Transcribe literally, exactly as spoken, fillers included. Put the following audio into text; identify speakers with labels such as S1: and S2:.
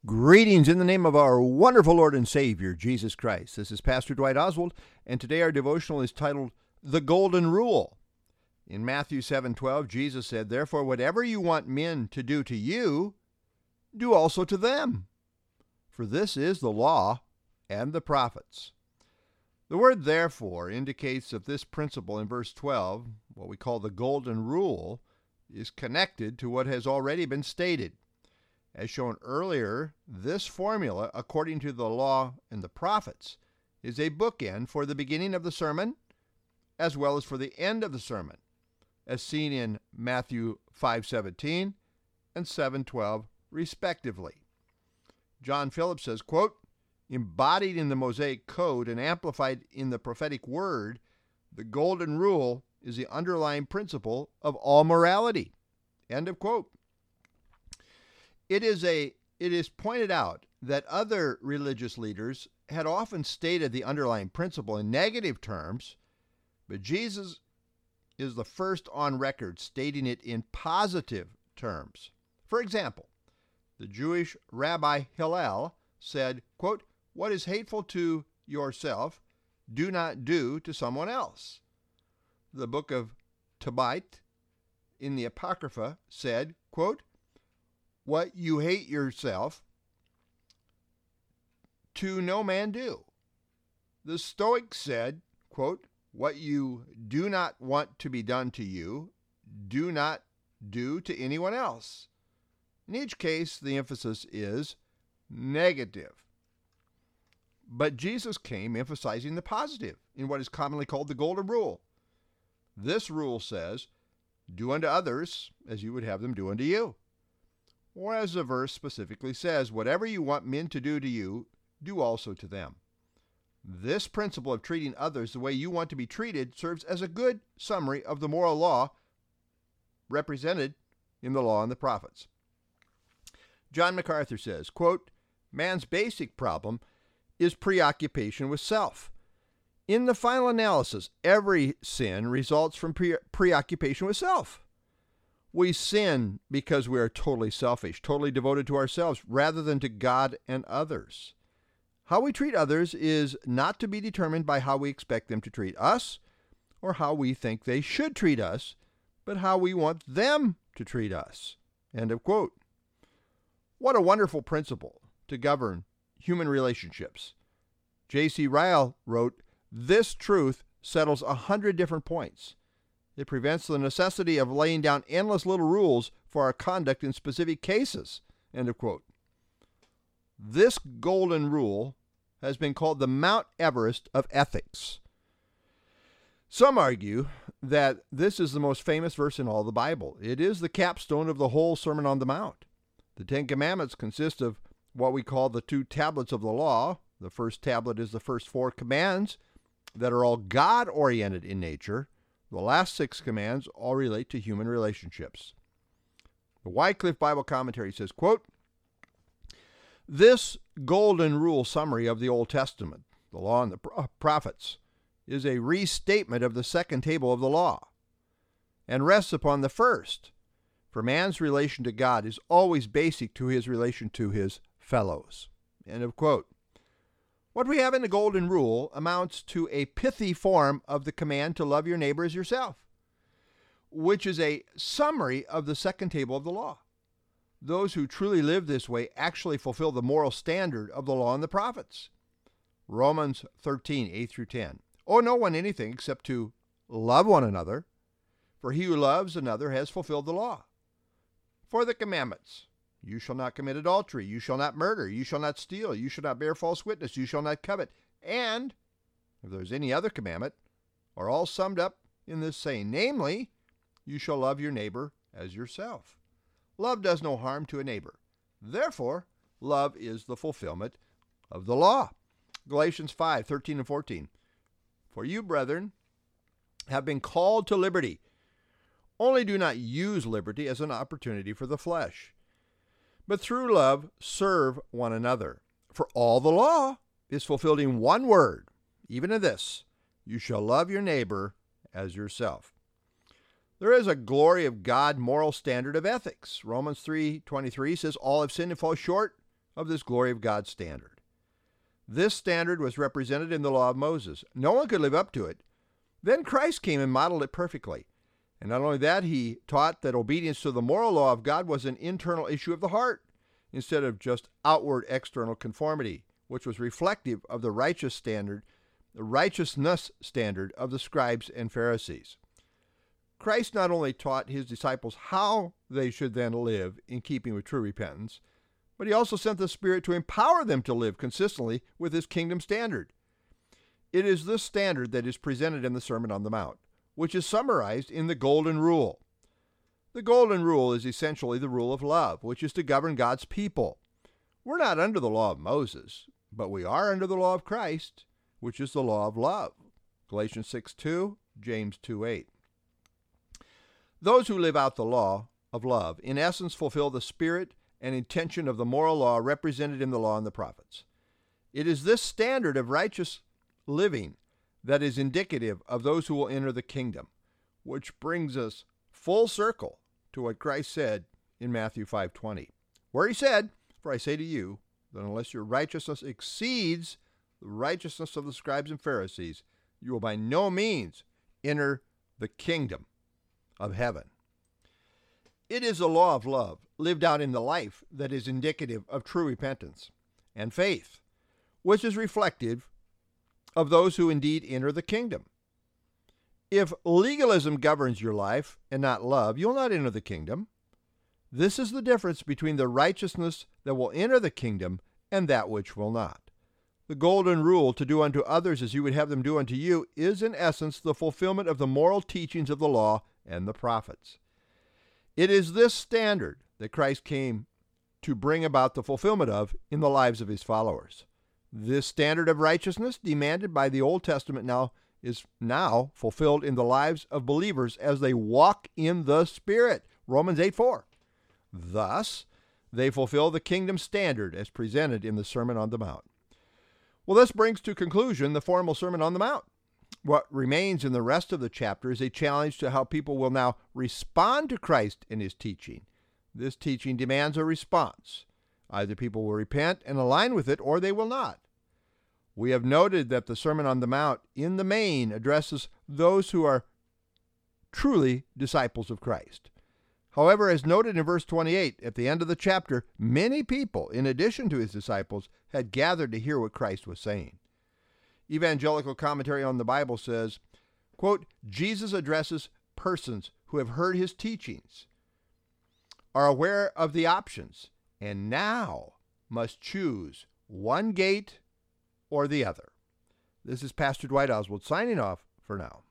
S1: Greetings in the name of our wonderful Lord and Savior, Jesus Christ. This is Pastor Dwight Oswald, and today our devotional is titled, The Golden Rule. In Matthew seven twelve, Jesus said, "Therefore, whatever you want men to do to you, do also to them. For this is the law and the prophets." The word therefore indicates that this principle in verse twelve, what we call the Golden Rule, is connected to what has already been stated. As shown earlier, this formula, according to the law and the prophets, is a bookend for the beginning of the sermon as well as for the end of the sermon, as seen in Matthew five seventeen and seven twelve, respectively. John Phillips says, quote, "Embodied in the Mosaic Code and amplified in the prophetic word, the Golden Rule is the underlying principle of all morality." End of quote. It is a it is pointed out that other religious leaders had often stated the underlying principle in negative terms, but Jesus is the first on record stating it in positive terms. For example, the Jewish Rabbi Hillel said, quote, "What is hateful to yourself, do not do to someone else." The book of Tobit in the Apocrypha said, quote, "What you hate yourself, to no man do." The Stoics said, quote, "What you do not want to be done to you, do not do to anyone else." In each case, the emphasis is negative. But Jesus came emphasizing the positive in what is commonly called the Golden Rule. This rule says, "Do unto others as you would have them do unto you." Or as the verse specifically says, "Whatever you want men to do to you, do also to them." This principle of treating others the way you want to be treated serves as a good summary of the moral law represented in the law and the prophets. John MacArthur says, quote, "Man's basic problem is preoccupation with self. In the final analysis, every sin results from pre- preoccupation with self. We sin because we are totally selfish, totally devoted to ourselves, rather than to God and others. How we treat others is not to be determined by how we expect them to treat us or how we think they should treat us, but how we want them to treat us." End of quote. What a wonderful principle to govern human relationships. J C Ryle wrote, "This truth settles a hundred different points. It prevents the necessity of laying down endless little rules for our conduct in specific cases." End of quote. This golden rule has been called the Mount Everest of ethics. Some argue that this is the most famous verse in all the Bible. It is the capstone of the whole Sermon on the Mount. The Ten Commandments consist of what we call the two tablets of the law. The first tablet is the first four commands that are all God-oriented in nature. The last six commands all relate to human relationships. The Wycliffe Bible Commentary says, quote, "This golden rule summary of the Old Testament, the law and the prophets, is a restatement of the second table of the law and rests upon the first, for man's relation to God is always basic to his relation to his fellows." End of quote. What we have in the Golden Rule amounts to a pithy form of the command to love your neighbor as yourself, which is a summary of the second table of the law. Those who truly live this way actually fulfill the moral standard of the law and the prophets. Romans thirteen, eight through ten. "Owe no one anything except to love one another, for he who loves another has fulfilled the law. For the commandments, you shall not commit adultery, you shall not murder, you shall not steal, you shall not bear false witness, you shall not covet, and, if there's any other commandment, are all summed up in this saying, namely, you shall love your neighbor as yourself. Love does no harm to a neighbor. Therefore, love is the fulfillment of the law." Galatians five, thirteen and fourteen. "For you, brethren, have been called to liberty. Only do not use liberty as an opportunity for the flesh, but through love serve one another. For all the law is fulfilled in one word, even in this, you shall love your neighbor as yourself." There is a glory of God moral standard of ethics. Romans three twenty-three says, "All have sinned and fall short of this glory of God standard. This standard was represented in the law of Moses. No one could live up to it. Then Christ came and modeled it perfectly. And not only that, he taught that obedience to the moral law of God was an internal issue of the heart, instead of just outward external conformity, which was reflective of the righteous standard, the righteousness standard of the scribes and Pharisees. Christ not only taught his disciples how they should then live in keeping with true repentance, but he also sent the Spirit to empower them to live consistently with his kingdom standard. It is this standard that is presented in the Sermon on the Mount, which is summarized in the Golden Rule. The Golden Rule is essentially the rule of love, which is to govern God's people. We're not under the law of Moses, but we are under the law of Christ, which is the law of love. Galatians six two, James two eight. Those who live out the law of love, in essence, fulfill the spirit and intention of the moral law represented in the law and the prophets. It is this standard of righteous living that is indicative of those who will enter the kingdom, which brings us full circle to what Christ said in Matthew five twenty, where he said, "For I say to you, that unless your righteousness exceeds the righteousness of the scribes and Pharisees, you will by no means enter the kingdom of heaven." It is a law of love lived out in the life that is indicative of true repentance and faith, which is reflective of those who indeed enter the kingdom. If legalism governs your life and not love, you'll not enter the kingdom. This is the difference between the righteousness that will enter the kingdom and that which will not. The golden rule, to do unto others as you would have them do unto you, is in essence the fulfillment of the moral teachings of the law and the prophets. It is this standard that Christ came to bring about the fulfillment of in the lives of his followers. This standard of righteousness demanded by the Old Testament now is now fulfilled in the lives of believers as they walk in the Spirit. Romans eight four. Thus, they fulfill the kingdom standard as presented in the Sermon on the Mount. Well, this brings to conclusion the formal Sermon on the Mount. What remains in the rest of the chapter is a challenge to how people will now respond to Christ and his teaching. This teaching demands a response. Either people will repent and align with it, or they will not. We have noted that the Sermon on the Mount, in the main, addresses those who are truly disciples of Christ. However, as noted in verse twenty-eight, at the end of the chapter, many people, in addition to his disciples, had gathered to hear what Christ was saying. Evangelical Commentary on the Bible says, quote, Jesus addresses persons who have heard his teachings, are aware of the options, and now must choose one gate or the other. This is Pastor Dwight Oswald signing off for now.